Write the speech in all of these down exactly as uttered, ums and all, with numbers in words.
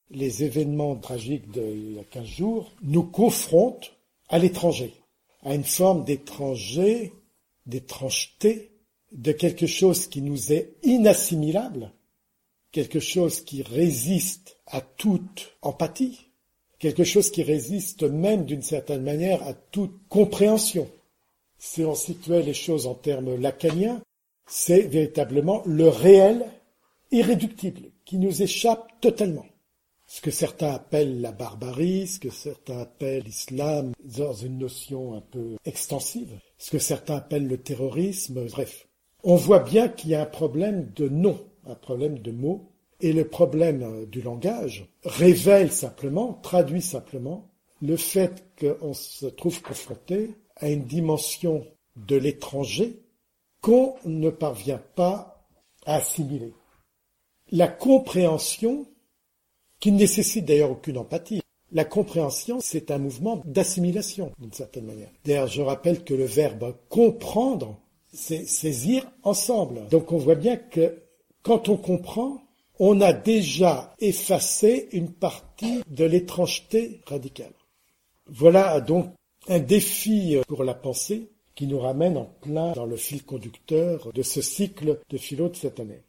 les événements tragiques d'il y a quinze jours nous confrontent à l'étranger, à une forme d'étranger, d'étrangeté, de quelque chose qui nous est inassimilable, quelque chose qui résiste à toute empathie, quelque chose qui résiste même d'une certaine manière à toute compréhension. Si on situait les choses en termes lacaniens, c'est véritablement le réel irréductible qui nous échappe totalement. Ce que certains appellent la barbarie, ce que certains appellent l'islam dans une notion un peu extensive, ce que certains appellent le terrorisme, bref. On voit bien qu'il y a un problème de nom, un problème de mots, et le problème du langage révèle simplement, traduit simplement, le fait qu'on se trouve confronté à une dimension de l'étranger qu'on ne parvient pas à assimiler. La compréhension, qui ne nécessite d'ailleurs aucune empathie, la compréhension, c'est un mouvement d'assimilation, d'une certaine manière. D'ailleurs, je rappelle que le verbe comprendre, c'est saisir ensemble. Donc on voit bien que quand on comprend, on a déjà effacé une partie de l'étrangeté radicale. Voilà donc un défi pour la pensée qui nous ramène en plein dans le fil conducteur de ce cycle de philo de cette année.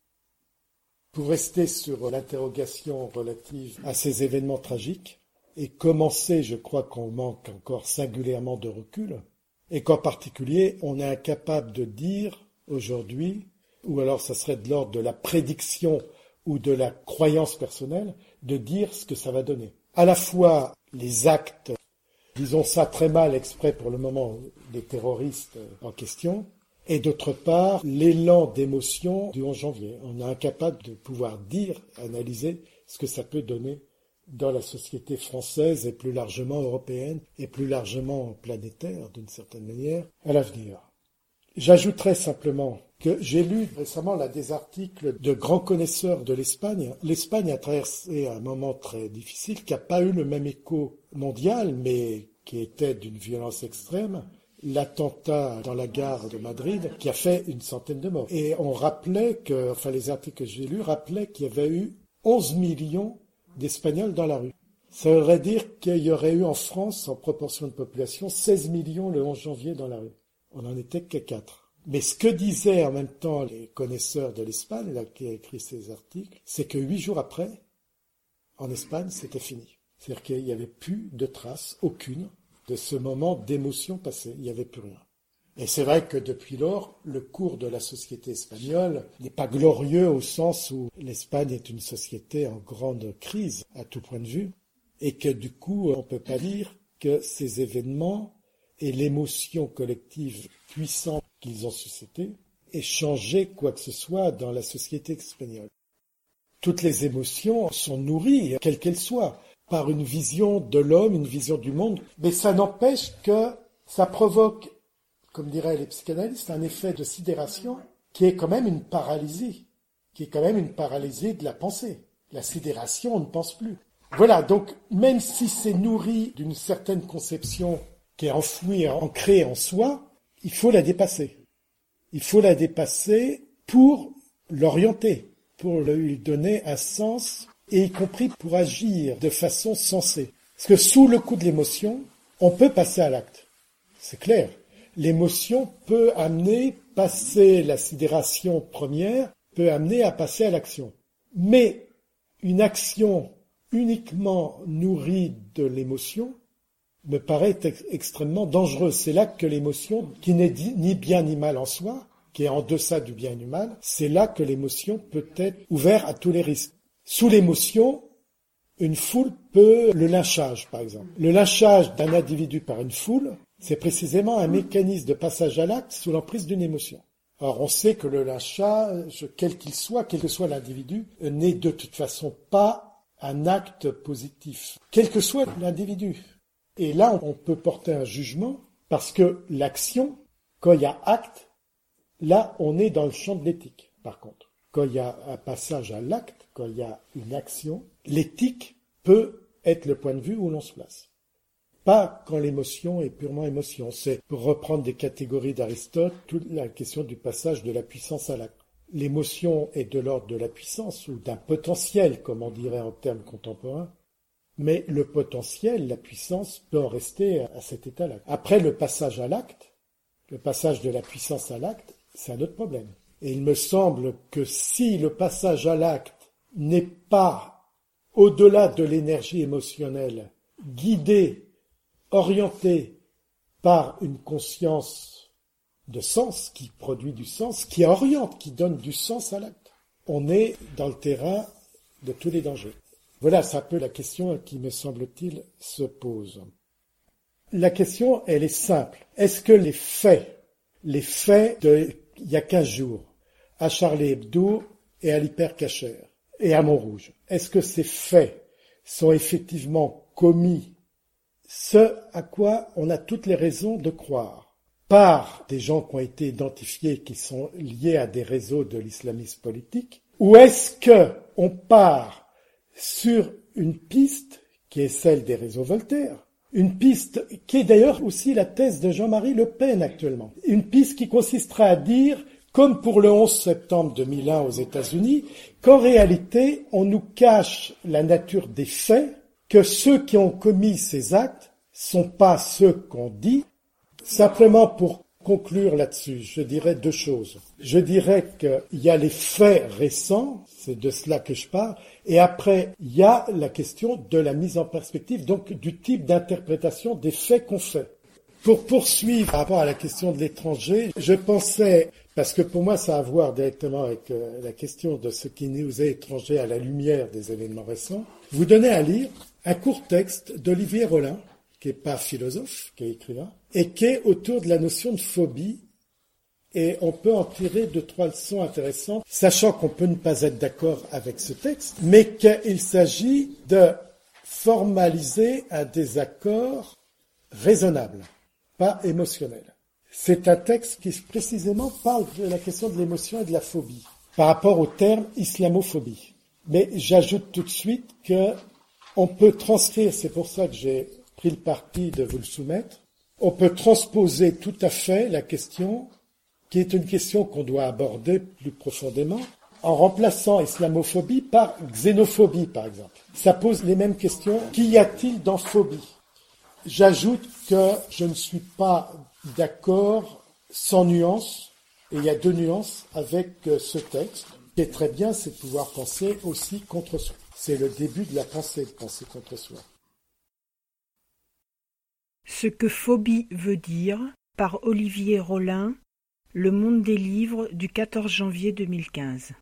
Pour rester sur l'interrogation relative à ces événements tragiques, et commencer, je crois qu'on manque encore singulièrement de recul, et qu'en particulier, on est incapable de dire aujourd'hui, ou alors ça serait de l'ordre de la prédiction ou de la croyance personnelle, de dire ce que ça va donner. À la fois les actes, disons ça très mal exprès pour le moment, des terroristes en question, et d'autre part, l'élan d'émotion du onze janvier. On est incapable de pouvoir dire, analyser ce que ça peut donner dans la société française et plus largement européenne et plus largement planétaire, d'une certaine manière, à l'avenir. J'ajouterai simplement que j'ai lu récemment là des articles de grands connaisseurs de l'Espagne. L'Espagne a traversé un moment très difficile qui n'a pas eu le même écho mondial, mais qui était d'une violence extrême. L'attentat dans la gare de Madrid qui a fait une centaine de morts. Et on rappelait que, enfin les articles que j'ai lus rappelaient qu'il y avait eu onze millions d'Espagnols dans la rue. Ça voudrait dire qu'il y aurait eu en France, en proportion de population, seize millions le onze janvier dans la rue. On n'en était que quatre. Mais ce que disaient en même temps les connaisseurs de l'Espagne, là, qui a écrit ces articles, c'est que huit jours après, en Espagne, c'était fini. C'est-à-dire qu'il n'y avait plus de traces, aucune, de ce moment d'émotion passée. Il n'y avait plus rien. Et c'est vrai que depuis lors, le cours de la société espagnole n'est pas glorieux au sens où l'Espagne est une société en grande crise à tout point de vue, et que du coup, on ne peut pas dire que ces événements et l'émotion collective puissante qu'ils ont suscitée aient changé quoi que ce soit dans la société espagnole. Toutes les émotions sont nourries, quelles qu'elles soient, par une vision de l'homme, une vision du monde, mais ça n'empêche que ça provoque, comme diraient les psychanalystes, un effet de sidération qui est quand même une paralysie, qui est quand même une paralysie de la pensée. La sidération, on ne pense plus. Voilà, donc même si c'est nourri d'une certaine conception qui est enfouie, ancrée en soi, il faut la dépasser. Il faut la dépasser pour l'orienter, pour lui donner un sens, et y compris pour agir de façon sensée. Parce que sous le coup de l'émotion, on peut passer à l'acte. C'est clair. L'émotion peut amener, passer la sidération première, peut amener à passer à l'action. Mais une action uniquement nourrie de l'émotion me paraît ex- extrêmement dangereuse. C'est là que l'émotion, qui n'est dit, ni bien ni mal en soi, qui est en deçà du bien et du mal, c'est là que l'émotion peut être ouverte à tous les risques. Sous l'émotion, une foule peut... Le lynchage, par exemple. Le lynchage d'un individu par une foule, c'est précisément un mécanisme de passage à l'acte sous l'emprise d'une émotion. Alors on sait que le lynchage, quel qu'il soit, quel que soit l'individu, n'est de toute façon pas un acte positif, quel que soit l'individu. Et là, on peut porter un jugement, parce que l'action, quand il y a acte, là, on est dans le champ de l'éthique, par contre. Quand il y a un passage à l'acte, quand il y a une action, l'éthique peut être le point de vue où l'on se place. Pas quand l'émotion est purement émotion. C'est, pour reprendre des catégories d'Aristote, toute la question du passage de la puissance à l'acte. l'émotion est de l'ordre de la puissance ou d'un potentiel, comme on dirait en termes contemporains, mais le potentiel, la puissance, peut en rester à cet état-là. Après le passage à l'acte, le passage de la puissance à l'acte, c'est un autre problème. Et il me semble que si le passage à l'acte n'est pas au-delà de l'énergie émotionnelle, guidé, orienté par une conscience de sens qui produit du sens, qui oriente, qui donne du sens à l'acte, on est dans le terrain de tous les dangers. Voilà, c'est un peu la question qui, me semble-t-il, se pose. La question, elle est simple. Est-ce que les faits, les faits de il y a quinze jours, à Charlie Hebdo et à l'Hypercacher et à Montrouge, est-ce que ces faits sont effectivement commis, ce à quoi on a toutes les raisons de croire, par des gens qui ont été identifiés, qui sont liés à des réseaux de l'islamisme politique, ou est-ce que on part sur une piste qui est celle des réseaux Voltaire, une piste qui est d'ailleurs aussi la thèse de Jean-Marie Le Pen actuellement, une piste qui consisterait à dire, comme pour le onze septembre deux mille un aux États-Unis, qu'en réalité, on nous cache la nature des faits, que ceux qui ont commis ces actes sont pas ceux qu'on dit. Simplement pour conclure là-dessus, je dirais deux choses. Je dirais qu'il y a les faits récents, c'est de cela que je parle, et après, il y a la question de la mise en perspective, donc du type d'interprétation des faits qu'on fait. Pour poursuivre par rapport à la question de l'étranger, je pensais, parce que pour moi ça a à voir directement avec euh, la question de ce qui nous est étranger à la lumière des événements récents, vous donner à lire un court texte d'Olivier Rollin, qui n'est pas philosophe, qui est écrivain, et qui est autour de la notion de phobie, et on peut en tirer deux, trois leçons intéressantes, sachant qu'on peut ne pas être d'accord avec ce texte, mais qu'il s'agit de formaliser un désaccord raisonnable, pas émotionnel. C'est un texte qui précisément parle de la question de l'émotion et de la phobie, par rapport au terme islamophobie. Mais j'ajoute tout de suite que on peut transcrire, c'est pour ça que j'ai pris le parti de vous le soumettre, on peut transposer tout à fait la question, qui est une question qu'on doit aborder plus profondément, en remplaçant islamophobie par xénophobie, par exemple. Ça pose les mêmes questions. Qu'y a-t-il dans phobie ? J'ajoute que je ne suis pas d'accord sans nuance, et il y a deux nuances avec ce texte. Ce qui est très bien, c'est de pouvoir penser aussi contre soi. C'est le début de la pensée, de penser contre soi. Ce que phobie veut dire, par Olivier Rollin, Le Monde des Livres du quatorze janvier deux mille quinze.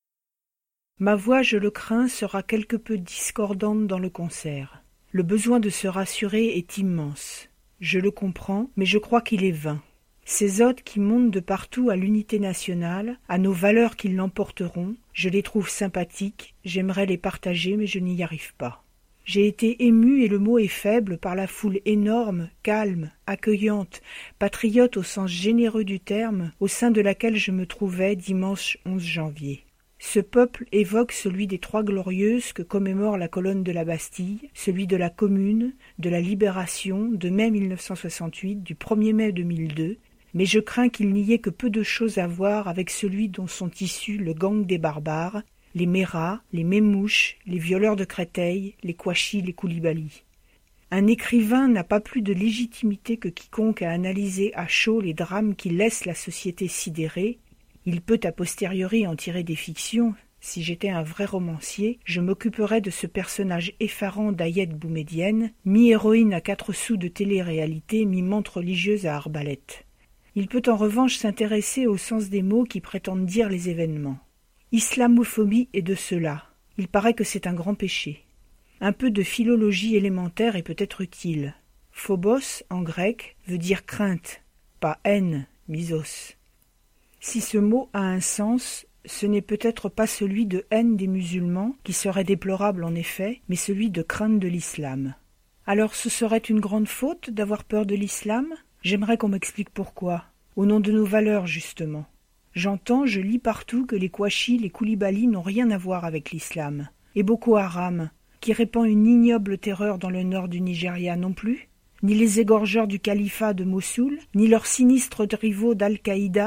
Ma voix, je le crains, sera quelque peu discordante dans le concert. Le besoin de se rassurer est immense. Je le comprends, mais je crois qu'il est vain. Ces odes qui montent de partout à l'unité nationale, à nos valeurs qui l'emporteront, je les trouve sympathiques, j'aimerais les partager, mais je n'y arrive pas. J'ai été ému, et le mot est faible, par la foule énorme, calme, accueillante, patriote au sens généreux du terme, au sein de laquelle je me trouvais dimanche onze janvier. Ce peuple évoque celui des Trois Glorieuses que commémore la colonne de la Bastille, celui de la Commune, de la Libération, de mai mille neuf cent soixante-huit, du premier mai deux mille deux, mais je crains qu'il n'y ait que peu de choses à voir avec celui dont sont issus le gang des barbares, les Méras, les Mémouches, les violeurs de Créteil, les Kouachi, les Koulibaly. Un écrivain n'a pas plus de légitimité que quiconque à analyser à chaud les drames qui laissent la société sidérée. Il peut a posteriori en tirer des fictions. Si j'étais un vrai romancier, je m'occuperais de ce personnage effarant d'Ayette Boumedienne, mi-héroïne à quatre sous de télé-réalité, mi-mente religieuse à arbalète. Il peut en revanche s'intéresser au sens des mots qui prétendent dire les événements. Islamophobie est de cela. Il paraît que c'est un grand péché. Un peu de philologie élémentaire est peut-être utile. Phobos, en grec, veut dire crainte, pas haine, misos. Si ce mot a un sens, ce n'est peut-être pas celui de haine des musulmans, qui serait déplorable en effet, mais celui de crainte de l'islam. Alors ce serait une grande faute d'avoir peur de l'islam ? J'aimerais qu'on m'explique pourquoi. Au nom de nos valeurs, justement. J'entends, je lis partout que les Kouachi, les Koulibaly n'ont rien à voir avec l'islam. Et Boko Haram, qui répand une ignoble terreur dans le nord du Nigeria non plus, ni les égorgeurs du califat de Mossoul, ni leurs sinistres rivaux d'Al-Qaïda,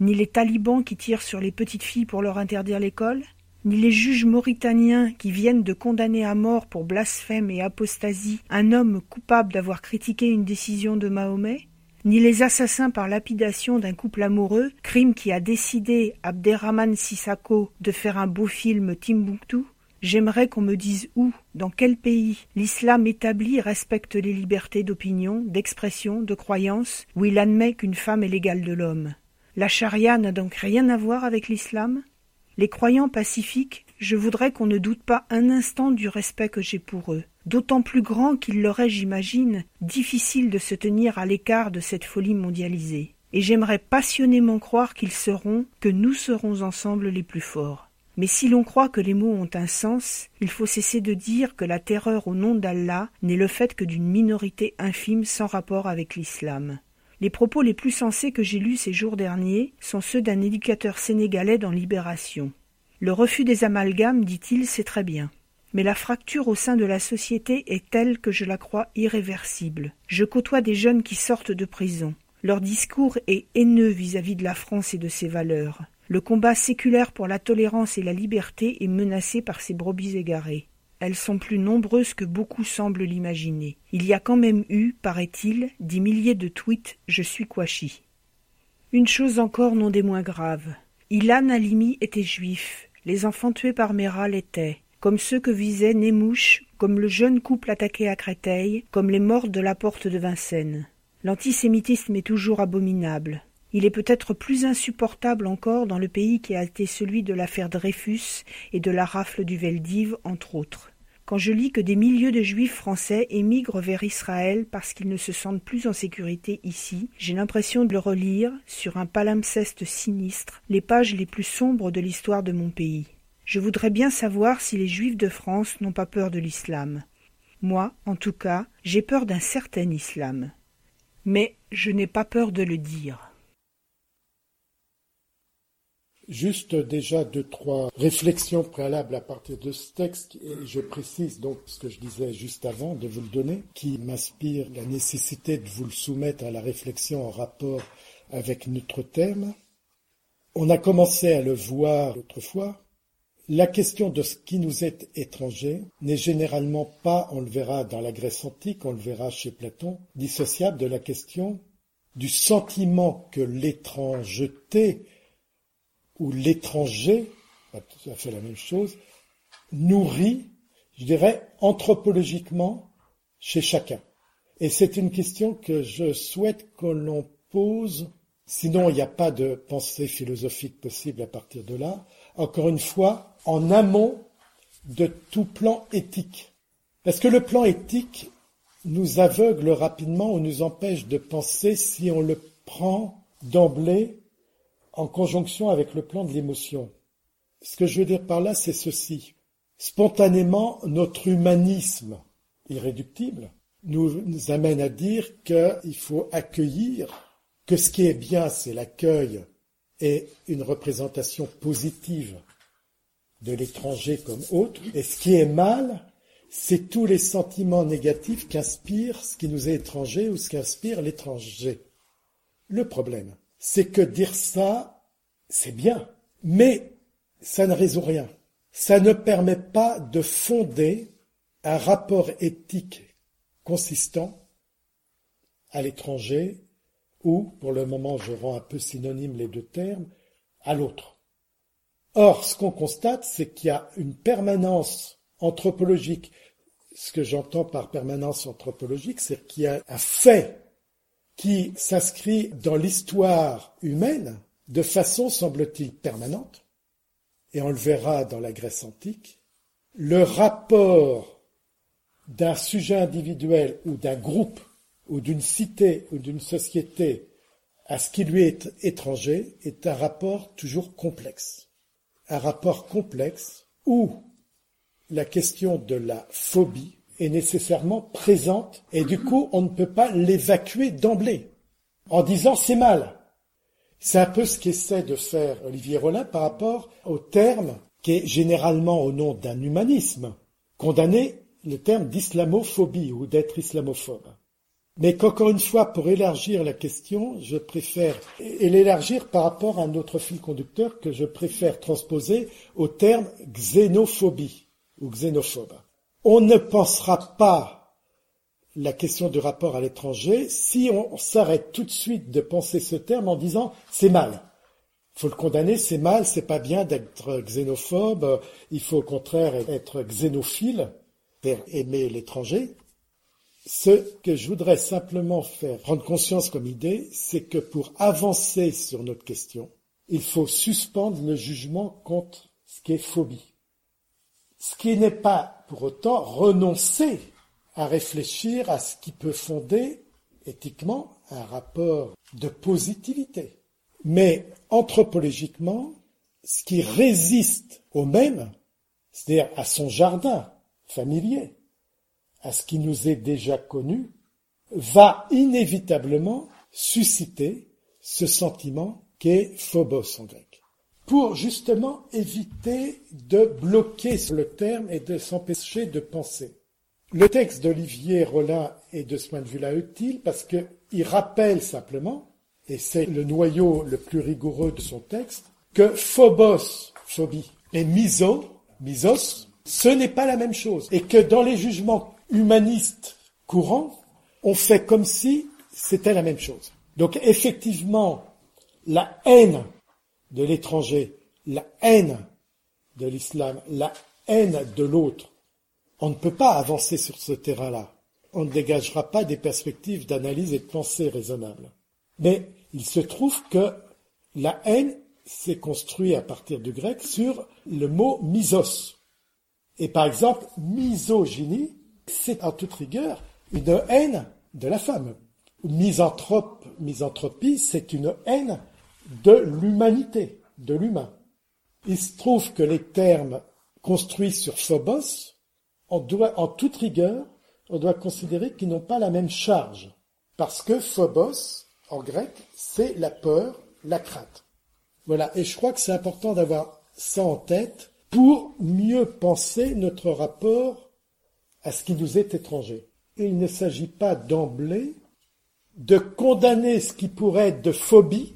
ni les talibans qui tirent sur les petites filles pour leur interdire l'école, ni les juges mauritaniens qui viennent de condamner à mort pour blasphème et apostasie un homme coupable d'avoir critiqué une décision de Mahomet, ni les assassins par lapidation d'un couple amoureux, crime qui a décidé Abderrahmane Sissako de faire un beau film Timbuktu. J'aimerais qu'on me dise où, dans quel pays, l'islam établi respecte les libertés d'opinion, d'expression, de croyance, où il admet qu'une femme est l'égale de l'homme. La charia n'a donc rien à voir avec l'islam ? Les croyants pacifiques, je voudrais qu'on ne doute pas un instant du respect que j'ai pour eux, d'autant plus grand qu'il leur est, j'imagine, difficile de se tenir à l'écart de cette folie mondialisée. Et j'aimerais passionnément croire qu'ils seront, que nous serons ensemble les plus forts. Mais si l'on croit que les mots ont un sens, il faut cesser de dire que la terreur au nom d'Allah n'est le fait que d'une minorité infime sans rapport avec l'islam. Les propos les plus sensés que j'ai lus ces jours derniers sont ceux d'un éducateur sénégalais dans Libération. Le refus des amalgames, dit-il, c'est très bien. Mais la fracture au sein de la société est telle que je la crois irréversible. Je côtoie des jeunes qui sortent de prison. Leur discours est haineux vis-à-vis de la France et de ses valeurs. Le combat séculaire pour la tolérance et la liberté est menacé par ces brebis égarées. Elles sont plus nombreuses que beaucoup semblent l'imaginer. Il y a quand même eu, paraît-il, des milliers de tweets « Je suis Kouachi ». Une chose encore non des moins graves. Ilan Halimi était juif. Les enfants tués par Mera l'étaient. Comme ceux que visait Nemouche, comme le jeune couple attaqué à Créteil, comme les morts de la porte de Vincennes. L'antisémitisme est toujours abominable. Il est peut-être plus insupportable encore dans le pays qui a été celui de l'affaire Dreyfus et de la rafle du Veldiv, entre autres. Quand je lis que des milliers de juifs français émigrent vers Israël parce qu'ils ne se sentent plus en sécurité ici, j'ai l'impression de relire, sur un palimpseste sinistre, les pages les plus sombres de l'histoire de mon pays. Je voudrais bien savoir si les juifs de France n'ont pas peur de l'islam. Moi, en tout cas, j'ai peur d'un certain islam. Mais je n'ai pas peur de le dire. Juste déjà deux, trois réflexions préalables à partir de ce texte, et je précise donc ce que je disais juste avant de vous le donner, qui m'inspire la nécessité de vous le soumettre à la réflexion en rapport avec notre thème. On a commencé à le voir l'autre fois. La question de ce qui nous est étranger n'est généralement pas, on le verra dans la Grèce antique, on le verra chez Platon, dissociable de la question du sentiment que l'étrangeté où l'étranger, pas tout à fait la même chose, nourrit, je dirais, anthropologiquement chez chacun. Et c'est une question que je souhaite que l'on pose, sinon il n'y a pas de pensée philosophique possible à partir de là, encore une fois, en amont de tout plan éthique. Parce que le plan éthique nous aveugle rapidement ou nous empêche de penser si on le prend d'emblée en conjonction avec le plan de l'émotion. Ce que je veux dire par là, c'est ceci. Spontanément, notre humanisme irréductible nous, nous amène à dire qu'il faut accueillir, que ce qui est bien, c'est l'accueil et une représentation positive de l'étranger comme autre, et ce qui est mal, c'est tous les sentiments négatifs qu'inspire ce qui nous est étranger ou ce qu'inspire l'étranger. Le problème, c'est que dire ça, c'est bien, mais ça ne résout rien. Ça ne permet pas de fonder un rapport éthique consistant à l'étranger ou, pour le moment, je rends un peu synonyme les deux termes, à l'autre. Or, ce qu'on constate, c'est qu'il y a une permanence anthropologique. Ce que j'entends par permanence anthropologique, c'est qu'il y a un fait qui s'inscrit dans l'histoire humaine de façon, semble-t-il, permanente, et on le verra dans la Grèce antique, le rapport d'un sujet individuel ou d'un groupe ou d'une cité ou d'une société à ce qui lui est étranger est un rapport toujours complexe. Un rapport complexe où la question de la phobie est nécessairement présente et du coup on ne peut pas l'évacuer d'emblée en disant c'est mal. C'est un peu ce qu'essaie de faire Olivier Rollin par rapport au terme qui est généralement au nom d'un humanisme condamné, le terme d'islamophobie ou d'être islamophobe. Mais qu'encore une fois, pour élargir la question, je préfère, et l'élargir par rapport à un autre fil conducteur que je préfère transposer au terme xénophobie ou xénophobe. On ne pensera pas la question du rapport à l'étranger si on s'arrête tout de suite de penser ce terme en disant c'est mal. Il faut le condamner, c'est mal, c'est pas bien d'être xénophobe, il faut au contraire être xénophile, c'est-à-dire aimer l'étranger. Ce que je voudrais simplement faire prendre conscience comme idée, c'est que pour avancer sur notre question, il faut suspendre le jugement contre ce qui est phobie. Ce qui n'est pas pour autant renoncer à réfléchir à ce qui peut fonder éthiquement un rapport de positivité. Mais anthropologiquement, ce qui résiste au même, c'est-à-dire à son jardin familier, à ce qui nous est déjà connu, va inévitablement susciter ce sentiment qu'est phobos en grec. Pour justement éviter de bloquer sur le terme et de s'empêcher de penser. Le texte d'Olivier Rollin est de ce point de vue-là utile parce qu'il rappelle simplement, et c'est le noyau le plus rigoureux de son texte, que phobos, phobie, et miso, misos, ce n'est pas la même chose. Et que dans les jugements humanistes courants, on fait comme si c'était la même chose. Donc effectivement, la haine de l'étranger, la haine de l'islam, la haine de l'autre, on ne peut pas avancer sur ce terrain-là. On ne dégagera pas des perspectives d'analyse et de pensée raisonnables. Mais il se trouve que la haine s'est construite à partir du grec sur le mot misos. Et par exemple, misogynie, c'est en toute rigueur une haine de la femme. Misanthrope, misanthropie, c'est une haine de l'humanité, de l'humain. Il se trouve que les termes construits sur phobos, on doit, en toute rigueur, on doit considérer qu'ils n'ont pas la même charge. Parce que phobos, en grec, c'est la peur, la crainte. Voilà, et je crois que c'est important d'avoir ça en tête pour mieux penser notre rapport à ce qui nous est étranger. Il ne s'agit pas d'emblée de condamner ce qui pourrait être de phobie,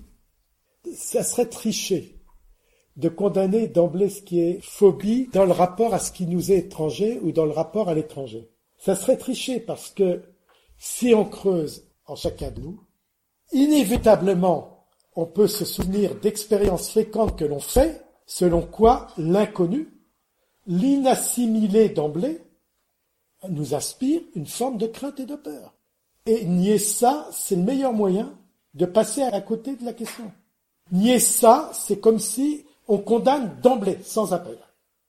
ça serait tricher. De condamner d'emblée ce qui est phobie dans le rapport à ce qui nous est étranger ou dans le rapport à l'étranger. Ça serait tricher parce que si on creuse en chacun de nous, inévitablement, on peut se souvenir d'expériences fréquentes que l'on fait, selon quoi l'inconnu, l'inassimilé d'emblée, nous inspire une forme de crainte et de peur. Et nier ça, c'est le meilleur moyen de passer à côté de la question. Nier ça, c'est comme si on condamne d'emblée, sans appel.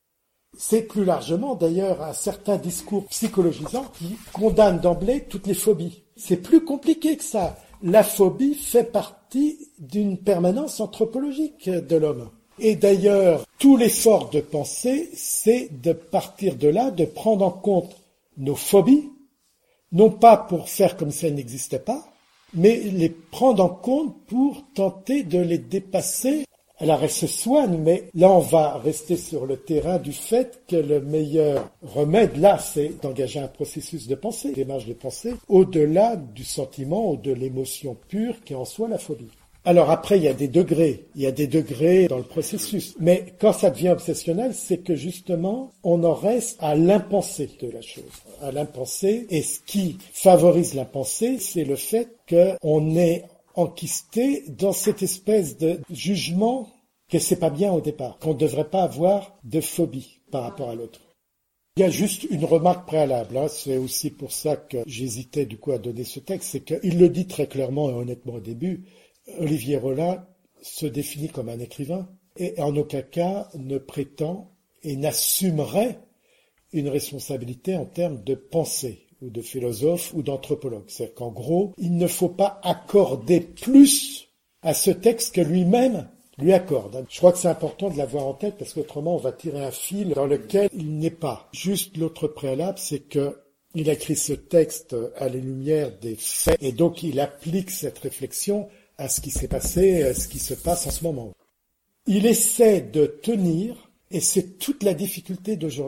C'est plus largement, d'ailleurs, un certain discours psychologisant qui condamne d'emblée toutes les phobies. C'est plus compliqué que ça. La phobie fait partie d'une permanence anthropologique de l'homme. Et d'ailleurs, tout l'effort de pensée, c'est de partir de là, de prendre en compte nos phobies, non pas pour faire comme si elles n'existaient pas, mais les prendre en compte pour tenter de les dépasser. Alors elles se soignent, mais là on va rester sur le terrain du fait que le meilleur remède, là, c'est d'engager un processus de pensée, une démarche de pensée, au-delà du sentiment ou de l'émotion pure qui est en soi la phobie. Alors après, il y a des degrés, il y a des degrés dans le processus. Mais quand ça devient obsessionnel, c'est que justement, on en reste à l'impensé de la chose, à l'impensé. Et ce qui favorise l'impensé, c'est le fait qu'on est enquisté dans cette espèce de jugement que c'est pas bien au départ, qu'on ne devrait pas avoir de phobie par rapport à l'autre. Il y a juste une remarque préalable, hein. C'est aussi pour ça que j'hésitais du coup à donner ce texte, c'est qu'il le dit très clairement et honnêtement au début. Olivier Rollin se définit comme un écrivain et en aucun cas ne prétend et n'assumerait une responsabilité en termes de pensée ou de philosophe ou d'anthropologue. C'est-à-dire qu'en gros, il ne faut pas accorder plus à ce texte que lui-même lui accorde. Je crois que c'est important de l'avoir en tête parce qu'autrement on va tirer un fil dans lequel il n'est pas. Juste l'autre préalable, c'est que il a écrit ce texte à la lumière des faits et donc il applique cette réflexion à ce qui s'est passé, à ce qui se passe en ce moment. Il essaie de tenir, et c'est toute la difficulté d'aujourd'hui.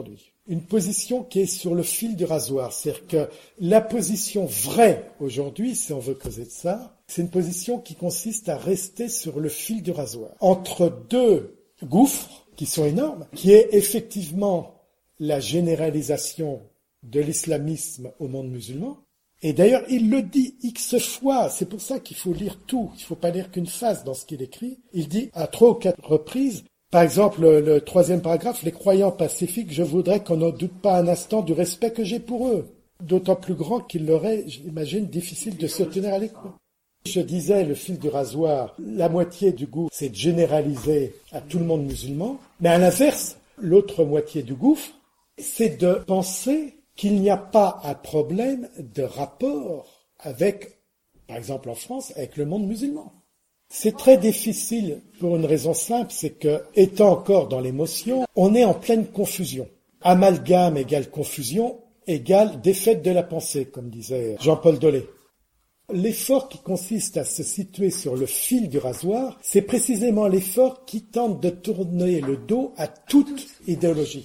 une position qui est sur le fil du rasoir. C'est-à-dire que la position vraie aujourd'hui, si on veut causer de ça, c'est une position qui consiste à rester sur le fil du rasoir. Entre deux gouffres qui sont énormes, qui est effectivement la généralisation de l'islamisme au monde musulman. Et d'ailleurs, il le dit X fois, c'est pour ça qu'il faut lire tout, il ne faut pas lire qu'une phase dans ce qu'il écrit. Il dit à trois ou quatre reprises, par exemple le, le troisième paragraphe, les croyants pacifiques, je voudrais qu'on ne doute pas un instant du respect que j'ai pour eux. D'autant plus grand qu'il leur est, j'imagine, difficile de se tenir à l'écoute. Je disais, le fil du rasoir, la moitié du gouffre, c'est de généraliser à tout le monde musulman, mais à l'inverse, l'autre moitié du gouffre, c'est de penser qu'il n'y a pas un problème de rapport avec, par exemple en France, avec le monde musulman. C'est très difficile pour une raison simple, c'est que, étant encore dans l'émotion, on est en pleine confusion. Amalgame égale confusion égale défaite de la pensée, comme disait Jean-Paul Dolé. L'effort qui consiste à se situer sur le fil du rasoir, c'est précisément l'effort qui tente de tourner le dos à toute idéologie.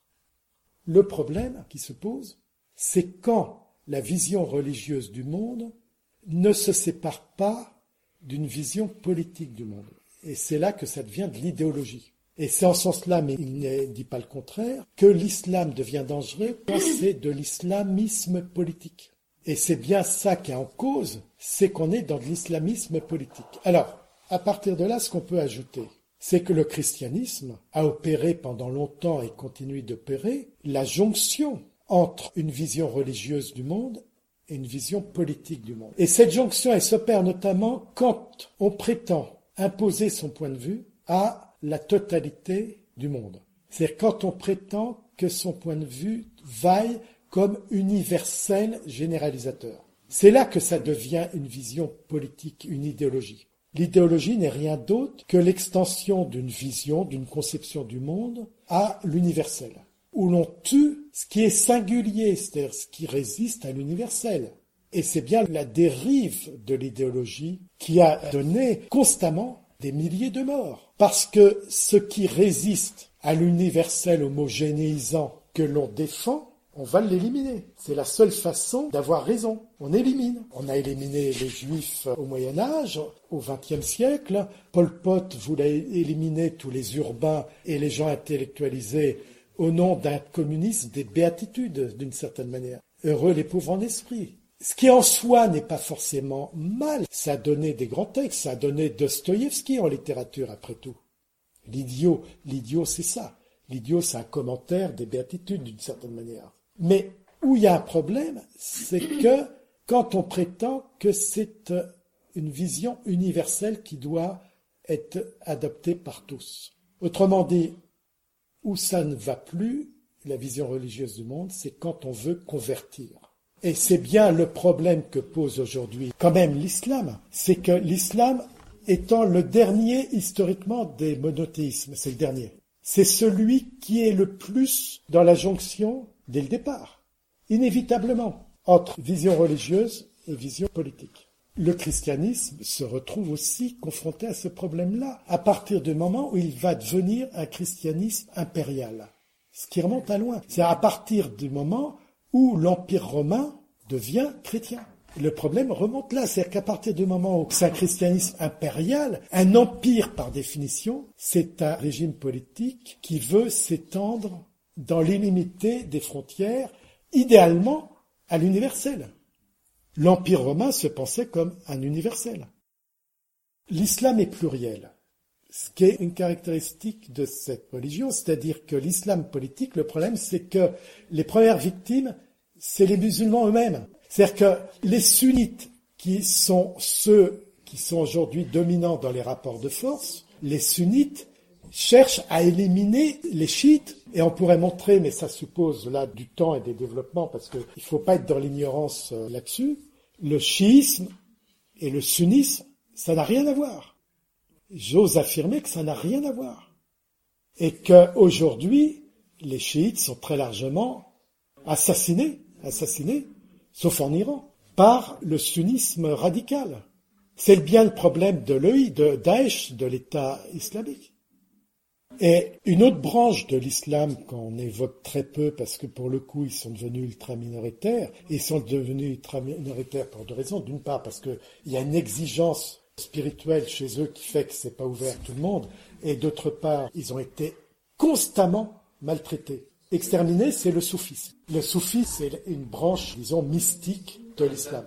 Le problème qui se pose, c'est quand la vision religieuse du monde ne se sépare pas d'une vision politique du monde. Et c'est là que ça devient de l'idéologie. Et c'est en ce sens-là, mais il ne dit pas le contraire, que l'islam devient dangereux quand c'est de l'islamisme politique. Et c'est bien ça qui est en cause, c'est qu'on est dans de l'islamisme politique. Alors, à partir de là, ce qu'on peut ajouter, c'est que le christianisme a opéré pendant longtemps et continue d'opérer la jonction entre une vision religieuse du monde et une vision politique du monde. Et cette jonction, elle s'opère notamment quand on prétend imposer son point de vue à la totalité du monde. C'est-à-dire quand on prétend que son point de vue vaille comme universel généralisateur. C'est là que ça devient une vision politique, une idéologie. L'idéologie n'est rien d'autre que l'extension d'une vision, d'une conception du monde à l'universel, où l'on tue ce qui est singulier, c'est-à-dire ce qui résiste à l'universel. Et c'est bien la dérive de l'idéologie qui a donné constamment des milliers de morts. Parce que ce qui résiste à l'universel homogénéisant que l'on défend, on va l'éliminer. C'est la seule façon d'avoir raison. On élimine. On a éliminé les Juifs au Moyen-Âge, au vingtième siècle. Pol Pot voulait éliminer tous les urbains et les gens intellectualisés au nom d'un communisme des béatitudes, d'une certaine manière. Heureux les pauvres en esprit. Ce qui en soi n'est pas forcément mal. Ça a donné des grands textes. Ça a donné Dostoïevski en littérature, après tout. L'idiot, l'idiot, c'est ça. L'idiot, c'est un commentaire des béatitudes, d'une certaine manière. Mais où il y a un problème, c'est que quand on prétend que c'est une vision universelle qui doit être adoptée par tous. Autrement dit, où ça ne va plus, la vision religieuse du monde, c'est quand on veut convertir. Et c'est bien le problème que pose aujourd'hui quand même l'islam. C'est que l'islam, étant le dernier historiquement des monothéismes, c'est le dernier. C'est celui qui est le plus dans la jonction dès le départ, inévitablement, entre vision religieuse et vision politique. Le christianisme se retrouve aussi confronté à ce problème-là, à partir du moment où il va devenir un christianisme impérial, ce qui remonte à loin. C'est à partir du moment où l'Empire romain devient chrétien. Le problème remonte là, c'est qu'à partir du moment où c'est un christianisme impérial, un empire par définition, c'est un régime politique qui veut s'étendre dans l'illimité des frontières, idéalement à l'universel. L'Empire romain se pensait comme un universel. L'islam est pluriel, ce qui est une caractéristique de cette religion, c'est-à-dire que l'islam politique, le problème, c'est que les premières victimes, c'est les musulmans eux-mêmes. C'est-à-dire que les sunnites, qui sont ceux qui sont aujourd'hui dominants dans les rapports de force, les sunnites cherchent à éliminer les chiites, et on pourrait montrer, mais ça suppose là du temps et des développements, parce qu'il ne faut pas être dans l'ignorance là-dessus, le chiisme et le sunnisme, ça n'a rien à voir. J'ose affirmer que ça n'a rien à voir. Et qu'aujourd'hui, les chiites sont très largement assassinés, assassinés, sauf en Iran, par le sunnisme radical. C'est bien le problème de l'E I, de Daesh, de l'État islamique. Et une autre branche de l'islam qu'on évoque très peu, parce que pour le coup ils sont devenus ultra-minoritaires, et ils sont devenus ultra-minoritaires pour deux raisons. D'une part parce qu'il y a une exigence spirituelle chez eux qui fait que c'est pas ouvert à tout le monde, et d'autre part ils ont été constamment maltraités. Exterminés, c'est le soufisme. Le soufisme, c'est une branche, disons, mystique de l'islam.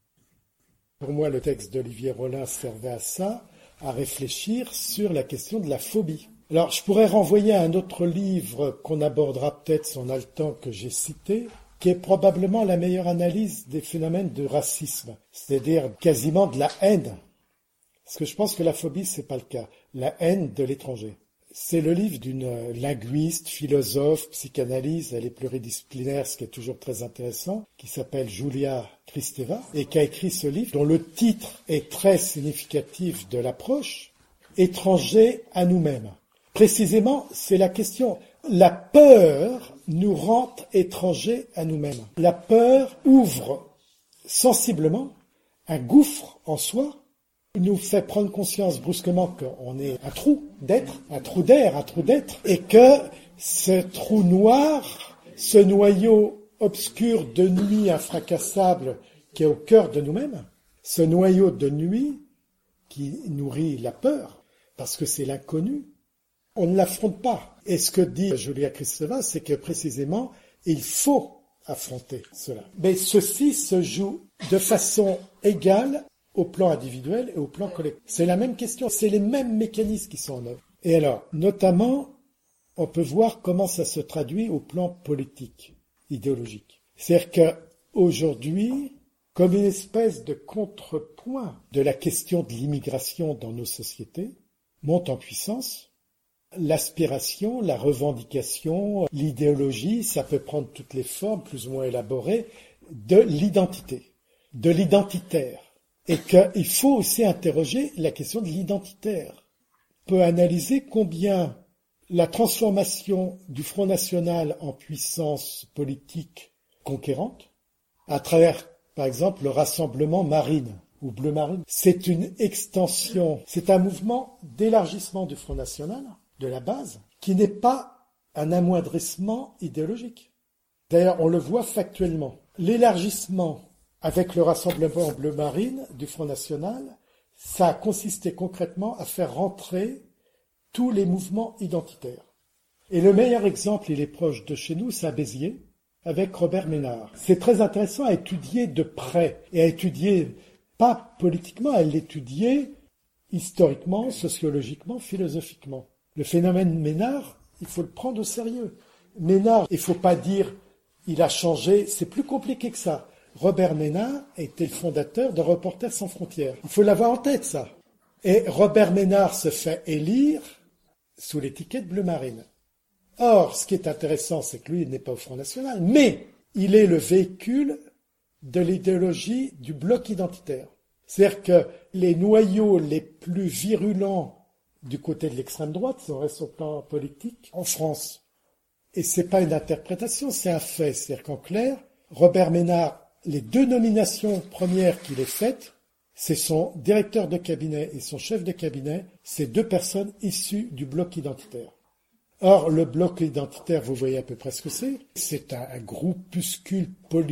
Pour moi, le texte d'Olivier Rollin servait à ça, à réfléchir sur la question de la phobie. Alors, je pourrais renvoyer à un autre livre qu'on abordera peut-être si on a le temps, que j'ai cité, qui est probablement la meilleure analyse des phénomènes de racisme, c'est-à-dire quasiment de la haine. Parce que je pense que la phobie, c'est pas le cas. La haine de l'étranger. C'est le livre d'une linguiste, philosophe, psychanalyste, elle est pluridisciplinaire, ce qui est toujours très intéressant, qui s'appelle Julia Kristeva, et qui a écrit ce livre, dont le titre est très significatif de l'approche, étranger à nous-mêmes. Précisément, c'est la question. La peur nous rend étrangers à nous-mêmes. La peur ouvre sensiblement un gouffre en soi, nous fait prendre conscience brusquement qu'on est un trou d'être, un trou d'air, un trou d'être, et que ce trou noir, ce noyau obscur de nuit infracassable qui est au cœur de nous-mêmes, ce noyau de nuit qui nourrit la peur, parce que c'est l'inconnu, on ne l'affronte pas. Et ce que dit Julia Kristeva, c'est que précisément, il faut affronter cela. Mais ceci se joue de façon égale au plan individuel et au plan collectif. C'est la même question, c'est les mêmes mécanismes qui sont en œuvre. Et alors, notamment, on peut voir comment ça se traduit au plan politique, idéologique. C'est-à-dire qu'aujourd'hui, comme une espèce de contrepoint de la question de l'immigration dans nos sociétés, monte en puissance l'aspiration, la revendication, l'idéologie, ça peut prendre toutes les formes plus ou moins élaborées, de l'identité, de l'identitaire. Et qu'il faut aussi interroger la question de l'identitaire. On peut analyser combien la transformation du Front National en puissance politique conquérante, à travers, par exemple, le rassemblement Marine ou Bleu Marine, c'est une extension, c'est un mouvement d'élargissement du Front National, de la base, qui n'est pas un amoindrissement idéologique. D'ailleurs, on le voit factuellement. L'élargissement avec le rassemblement Bleu Marine du Front National, ça a consisté concrètement à faire rentrer tous les mouvements identitaires. Et le meilleur exemple, il est proche de chez nous, c'est à Béziers, avec Robert Ménard. C'est très intéressant à étudier de près, et à étudier, pas politiquement, à l'étudier historiquement, sociologiquement, philosophiquement. Le phénomène Ménard, il faut le prendre au sérieux. Ménard, il faut pas dire, il a changé, c'est plus compliqué que ça. Robert Ménard était le fondateur de Reporters sans frontières. Il faut l'avoir en tête, ça. Et Robert Ménard se fait élire sous l'étiquette Bleu Marine. Or, ce qui est intéressant, c'est que lui, il n'est pas au Front National, mais il est le véhicule de l'idéologie du bloc identitaire. C'est-à-dire que les noyaux les plus virulents du côté de l'extrême droite, si on reste au plan politique, en France. Et c'est pas une interprétation, c'est un fait. C'est-à-dire qu'en clair, Robert Ménard, les deux nominations premières qu'il ait faites, c'est son directeur de cabinet et son chef de cabinet, c'est deux personnes issues du bloc identitaire. Or, le bloc identitaire, vous voyez à peu près ce que c'est. C'est un, un groupuscule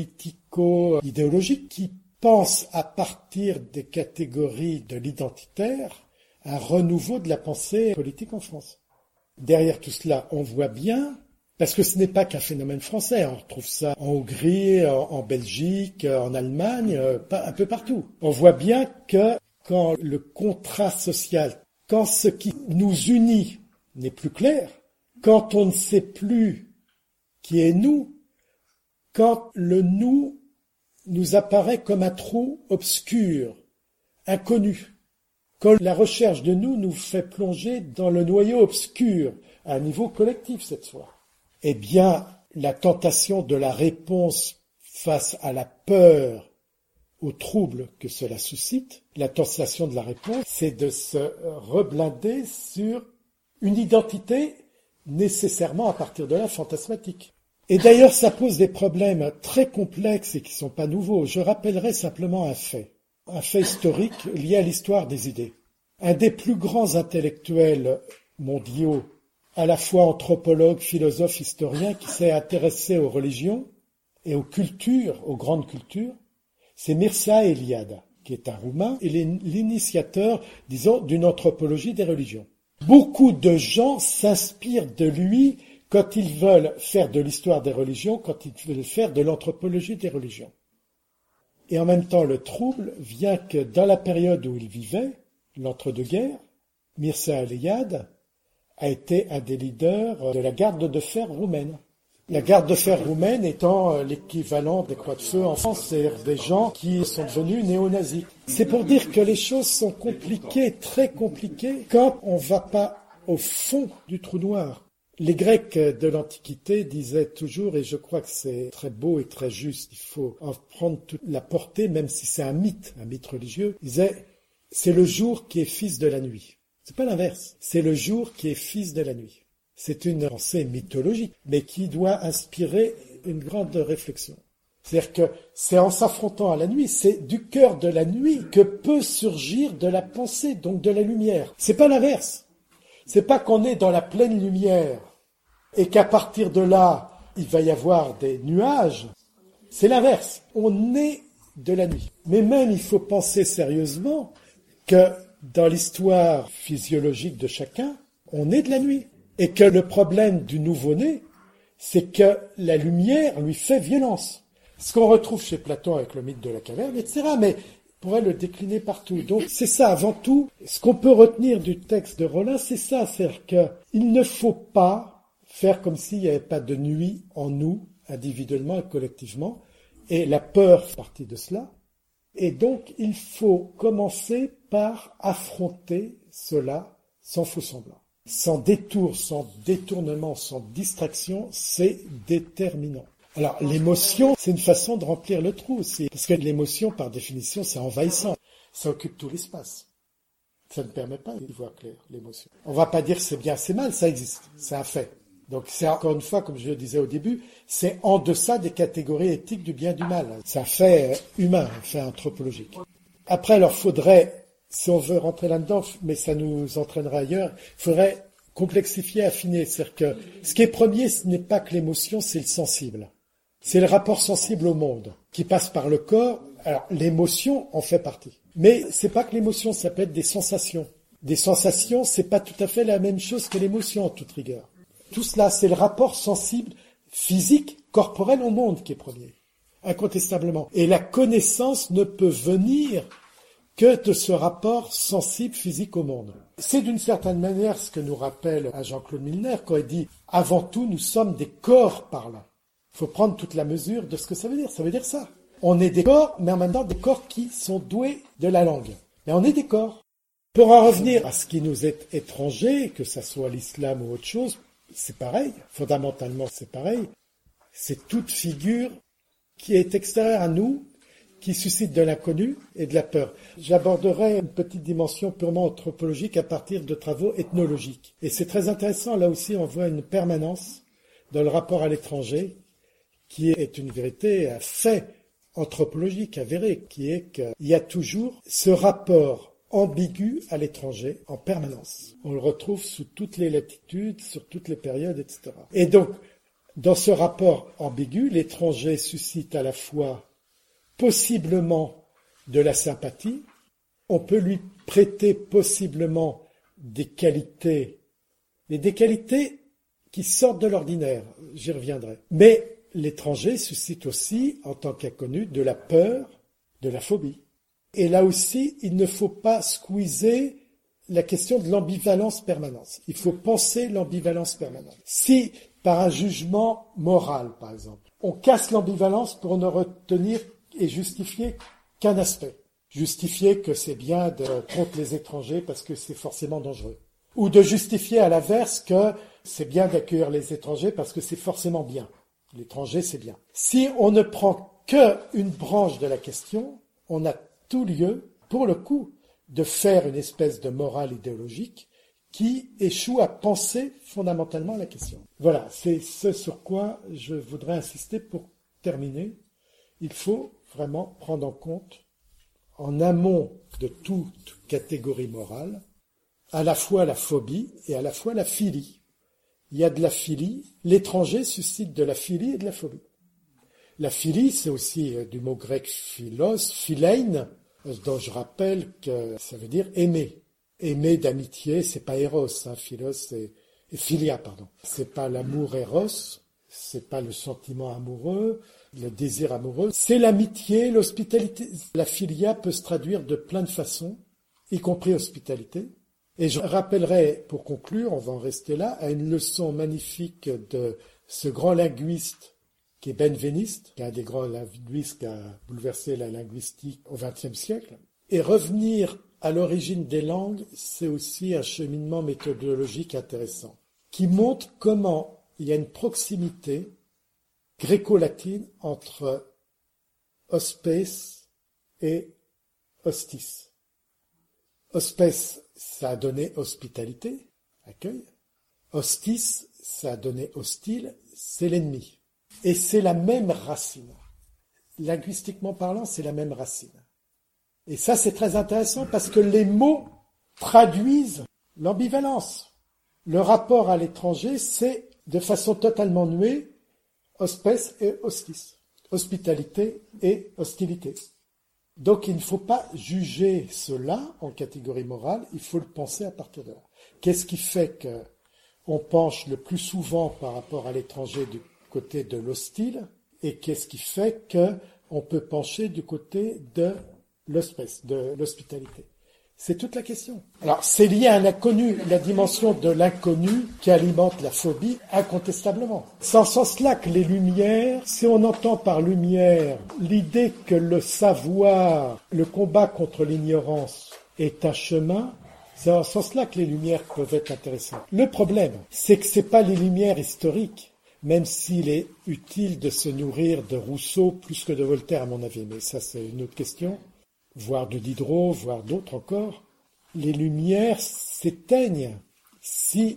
politico-idéologique qui pense à partir des catégories de l'identitaire un renouveau de la pensée politique en France. Derrière tout cela, on voit bien, parce que ce n'est pas qu'un phénomène français, on retrouve ça en Hongrie, en, en Belgique, en Allemagne, un peu partout. On voit bien que quand le contrat social, quand ce qui nous unit n'est plus clair, quand on ne sait plus qui est nous, quand le nous nous apparaît comme un trou obscur, inconnu, quand la recherche de nous nous fait plonger dans le noyau obscur, à un niveau collectif cette fois, eh bien, la tentation de la réponse face à la peur, au trouble que cela suscite, la tentation de la réponse, c'est de se reblinder sur une identité nécessairement à partir de là fantasmatique. Et d'ailleurs, ça pose des problèmes très complexes et qui ne sont pas nouveaux. Je rappellerai simplement un fait. Un fait historique lié à l'histoire des idées. Un des plus grands intellectuels mondiaux à la fois anthropologue, philosophe, historien, qui s'est intéressé aux religions et aux cultures, aux grandes cultures, c'est Mircea Eliade, qui est un Roumain, et l'initiateur, disons, d'une anthropologie des religions. Beaucoup de gens s'inspirent de lui quand ils veulent faire de l'histoire des religions, quand ils veulent faire de l'anthropologie des religions. Et en même temps, le trouble vient que dans la période où il vivait, l'entre-deux-guerres, Mircea Eliade a été un des leaders de la garde de fer roumaine. La garde de fer roumaine étant l'équivalent des croix de feu en France, c'est des gens qui sont devenus néo-nazis. C'est pour dire que les choses sont compliquées, très compliquées, quand on ne va pas au fond du trou noir. Les Grecs de l'Antiquité disaient toujours, et je crois que c'est très beau et très juste, il faut en prendre toute la portée, même si c'est un mythe, un mythe religieux, ils disaient, c'est le jour qui est fils de la nuit. C'est pas l'inverse, c'est le jour qui est fils de la nuit. C'est une pensée mythologique, mais qui doit inspirer une grande réflexion. C'est-à-dire que c'est en s'affrontant à la nuit, c'est du cœur de la nuit que peut surgir de la pensée, donc de la lumière. C'est pas l'inverse. C'est pas qu'on est dans la pleine lumière et qu'à partir de là, il va y avoir des nuages. C'est l'inverse. On est de la nuit. Mais même, il faut penser sérieusement que dans l'histoire physiologique de chacun, on est de la nuit. Et que le problème du nouveau-né, c'est que la lumière lui fait violence. Ce qu'on retrouve chez Platon avec le mythe de la caverne, et cetera. Mais on pourrait le décliner partout. Donc c'est ça, avant tout, ce qu'on peut retenir du texte de Rollin, c'est ça, c'est-à-dire qu'il ne faut pas faire comme s'il n'y avait pas de nuit en nous, individuellement et collectivement, et la peur fait partie de cela. Et donc il faut commencer par affronter cela sans faux semblant. Sans détour, sans détournement, sans distraction, c'est déterminant. Alors, l'émotion, c'est une façon de remplir le trou aussi. Parce que l'émotion, par définition, c'est envahissant. Ça occupe tout l'espace. Ça ne permet pas d'y voir clair, l'émotion. On va pas dire c'est bien, c'est mal, ça existe. C'est un fait. Donc, c'est encore une fois, comme je le disais au début, c'est en deçà des catégories éthiques du bien et du mal. C'est un fait humain, un fait anthropologique. Après, alors, faudrait... Si on veut rentrer là-dedans, mais ça nous entraînera ailleurs, il faudrait complexifier, affiner. C'est-à-dire que ce qui est premier, ce n'est pas que l'émotion, c'est le sensible. C'est le rapport sensible au monde qui passe par le corps. Alors, l'émotion en fait partie. Mais c'est pas que l'émotion, ça peut être des sensations. Des sensations, c'est pas tout à fait la même chose que l'émotion en toute rigueur. Tout cela, c'est le rapport sensible, physique, corporel au monde qui est premier. Incontestablement. Et la connaissance ne peut venir que de ce rapport sensible physique au monde. C'est d'une certaine manière ce que nous rappelle à Jean-Claude Milner quand il dit « Avant tout, nous sommes des corps parlants ». Il faut prendre toute la mesure de ce que ça veut dire. Ça veut dire ça. On est des corps, mais en même temps des corps qui sont doués de la langue. Mais on est des corps. Pour en revenir à ce qui nous est étranger, que ça soit l'islam ou autre chose, c'est pareil. Fondamentalement, c'est pareil. C'est toute figure qui est extérieure à nous, qui suscite de l'inconnu et de la peur. J'aborderai une petite dimension purement anthropologique à partir de travaux ethnologiques. Et c'est très intéressant, là aussi on voit une permanence dans le rapport à l'étranger, qui est une vérité, un fait anthropologique avéré, qui est qu'il y a toujours ce rapport ambigu à l'étranger en permanence. On le retrouve sous toutes les latitudes, sur toutes les périodes, et cetera. Et donc, dans ce rapport ambigu, l'étranger suscite à la fois possiblement de la sympathie, on peut lui prêter possiblement des qualités, mais des qualités qui sortent de l'ordinaire, j'y reviendrai. Mais l'étranger suscite aussi, en tant qu'inconnu, de la peur, de la phobie. Et là aussi, il ne faut pas squeezer la question de l'ambivalence permanente. Il faut penser l'ambivalence permanente. Si, par un jugement moral, par exemple, on casse l'ambivalence pour ne retenir et justifier qu'un aspect. Justifier que c'est bien de contre les étrangers parce que c'est forcément dangereux. Ou de justifier à l'inverse que c'est bien d'accueillir les étrangers parce que c'est forcément bien. L'étranger, c'est bien. Si on ne prend qu'une branche de la question, on a tout lieu, pour le coup, de faire une espèce de morale idéologique qui échoue à penser fondamentalement la question. Voilà, c'est ce sur quoi je voudrais insister pour terminer. Il faut vraiment prendre en compte, en amont de toute catégorie morale, à la fois la phobie et à la fois la philie. il y a de la philie. L'étranger suscite de la philie et de la phobie. La philie, c'est aussi du mot grec philos, philein, dont je rappelle que ça veut dire aimer. Aimer d'amitié, c'est pas éros, hein, philos, c'est philia, pardon. C'est pas l'amour éros, c'est pas le sentiment amoureux, le désir amoureux. C'est l'amitié, l'hospitalité. La philia peut se traduire de plein de façons, y compris hospitalité. Et je rappellerai, pour conclure, on va en rester là, à une leçon magnifique de ce grand linguiste qui est Benveniste, qui est un des grands linguistes qui a bouleversé la linguistique au vingtième siècle. Et revenir à l'origine des langues, c'est aussi un cheminement méthodologique intéressant, qui montre comment il y a une proximité gréco-latine entre hospes et hostis. Hospes, ça a donné hospitalité, accueil. Hostis, ça a donné hostile, c'est l'ennemi. Et c'est la même racine. Linguistiquement parlant, c'est la même racine. Et ça, c'est très intéressant parce que les mots traduisent l'ambivalence. Le rapport à l'étranger, c'est de façon totalement nuée hospes et hostis, hospitalité et hostilité. Donc il ne faut pas juger cela en catégorie morale, il faut le penser à partir de là. Qu'est-ce qui fait qu'on penche le plus souvent par rapport à l'étranger du côté de l'hostile, et qu'est-ce qui fait qu'on peut pencher du côté de l'hospes, de l'hospitalité? C'est toute la question. Alors, c'est lié à l'inconnu, la dimension de l'inconnu qui alimente la phobie, incontestablement. C'est en ce sens-là que les lumières, si on entend par lumière l'idée que le savoir, le combat contre l'ignorance est un chemin, c'est en ce sens-là que les lumières peuvent être intéressantes. Le problème, c'est que c'est pas les lumières historiques, même s'il est utile de se nourrir de Rousseau plus que de Voltaire, à mon avis, mais ça c'est une autre question, voire de Diderot, voire d'autres encore. Les lumières s'éteignent si,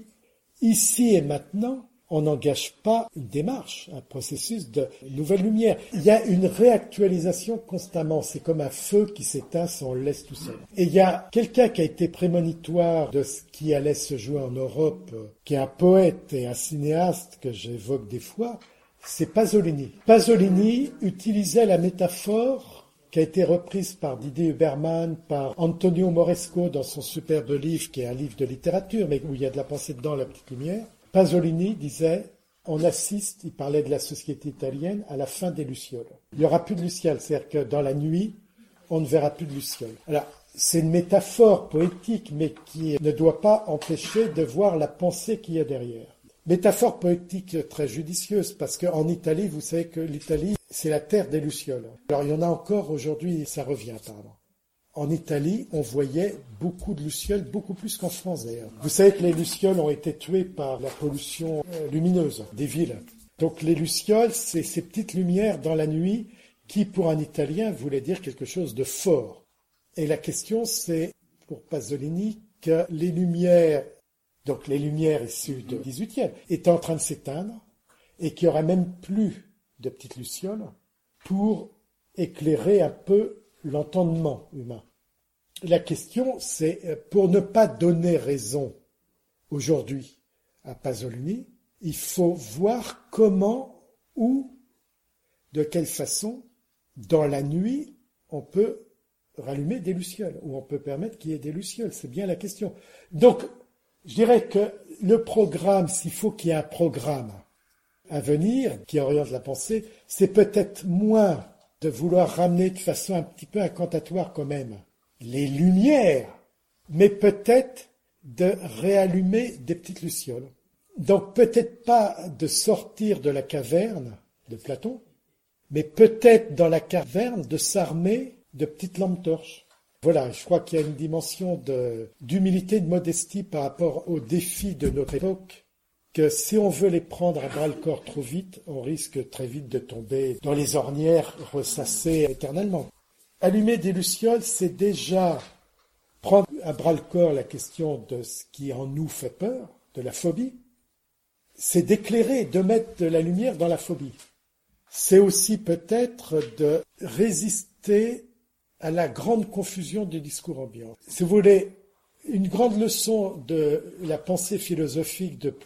ici et maintenant, on n'engage pas une démarche, un processus de nouvelle lumière. Il y a une réactualisation constamment, c'est comme un feu qui s'éteint si on le laisse tout seul. Et il y a quelqu'un qui a été prémonitoire de ce qui allait se jouer en Europe, qui est un poète et un cinéaste que j'évoque des fois, c'est Pasolini. Pasolini utilisait la métaphore qui a été reprise par Didier Huberman, par Antonio Moresco dans son superbe livre, qui est un livre de littérature, mais où il y a de la pensée dedans, La Petite Lumière. Pasolini disait, on assiste, il parlait de la société italienne, à la fin des lucioles. Il n'y aura plus de lucioles, c'est-à-dire que dans la nuit, on ne verra plus de lucioles. Alors, c'est une métaphore poétique, mais qui ne doit pas empêcher de voir la pensée qu'il y a derrière. Métaphore poétique très judicieuse, parce qu'en Italie, vous savez que l'Italie, c'est la terre des lucioles. Alors, il y en a encore aujourd'hui, ça revient, pardon. En Italie, on voyait beaucoup de lucioles, beaucoup plus qu'en France d'ailleurs. Vous savez que les lucioles ont été tuées par la pollution lumineuse des villes. Donc les lucioles, c'est ces petites lumières dans la nuit qui, pour un Italien, voulaient dire quelque chose de fort. Et la question, c'est, pour Pasolini, que les lumières, donc les lumières issues du dix-huitième, étaient en train de s'éteindre et qu'il n'y aurait même plus de petites lucioles pour éclairer un peu l'entendement humain. La question, c'est, pour ne pas donner raison aujourd'hui à Pasolini, il faut voir comment, où, de quelle façon, dans la nuit, on peut rallumer des lucioles, ou on peut permettre qu'il y ait des lucioles. C'est bien la question. Donc, je dirais que le programme, s'il faut qu'il y ait un programme à venir qui oriente la pensée, c'est peut-être moins de vouloir ramener de façon un petit peu incantatoire quand même les lumières, mais peut-être de réallumer des petites lucioles. Donc peut-être pas de sortir de la caverne de Platon, mais peut-être dans la caverne de s'armer de petites lampes torches. Voilà, je crois qu'il y a une dimension de, d'humilité, de modestie par rapport aux défis de notre époque, que si on veut les prendre à bras-le-corps trop vite, on risque très vite de tomber dans les ornières ressassées éternellement. Allumer des lucioles, c'est déjà prendre à bras-le-corps la question de ce qui en nous fait peur, de la phobie. C'est d'éclairer, de mettre de la lumière dans la phobie. C'est aussi peut-être de résister à la grande confusion du discours ambiant. Si vous voulez, une grande leçon de la pensée philosophique depuis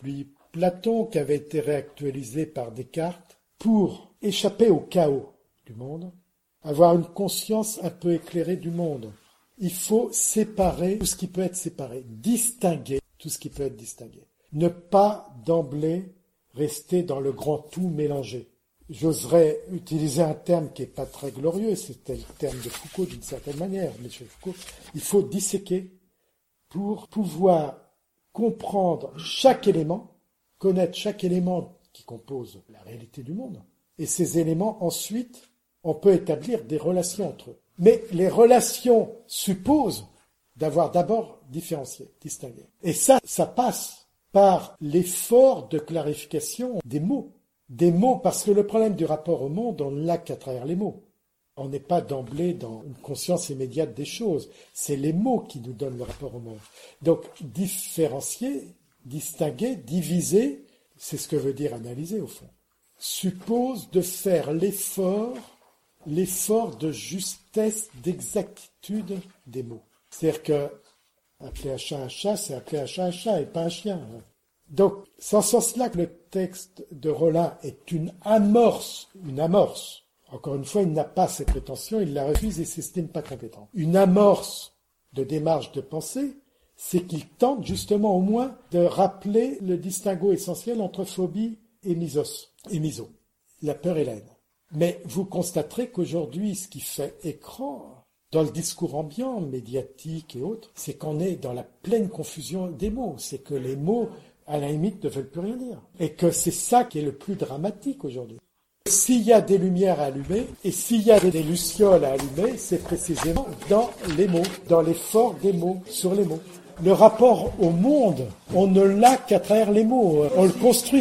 Platon qui avait été réactualisé par Descartes pour échapper au chaos du monde, avoir une conscience un peu éclairée du monde. Il faut séparer tout ce qui peut être séparé, distinguer tout ce qui peut être distingué. Ne pas d'emblée rester dans le grand tout mélangé. J'oserais utiliser un terme qui n'est pas très glorieux, c'était le terme de Foucault d'une certaine manière, mais chez Foucault, il faut disséquer pour pouvoir comprendre chaque élément, connaître chaque élément qui compose la réalité du monde. Et ces éléments, ensuite, on peut établir des relations entre eux. Mais les relations supposent d'avoir d'abord différencié, distingué. Et ça, ça passe par l'effort de clarification des mots. Des mots, parce que le problème du rapport au monde, on ne l'a qu'à travers les mots. On n'est pas d'emblée dans une conscience immédiate des choses. C'est les mots qui nous donnent le rapport au monde. Donc, différencier, distinguer, diviser, c'est ce que veut dire analyser au fond, suppose de faire l'effort, l'effort de justesse, d'exactitude des mots. C'est-à-dire que appeler un chat un chat, c'est appeler un chat un chat et pas un chien. Donc, c'est en ce sens-là que le texte de Rollin est une amorce, une amorce. Encore une fois, il n'a pas ces prétentions, il la refuse et s'estime pas compétent. Une amorce de démarche de pensée, c'est qu'il tente justement au moins de rappeler le distinguo essentiel entre phobie et misos, et miso, la peur et la haine. Mais vous constaterez qu'aujourd'hui, ce qui fait écran dans le discours ambiant, médiatique et autres, c'est qu'on est dans la pleine confusion des mots. C'est que les mots, à la limite, ne veulent plus rien dire. Et que c'est ça qui est le plus dramatique aujourd'hui. S'il y a des lumières à allumer, et s'il y a des lucioles à allumer, c'est précisément dans les mots, dans l'effort des mots, sur les mots. Le rapport au monde, on ne l'a qu'à travers les mots. On le construit.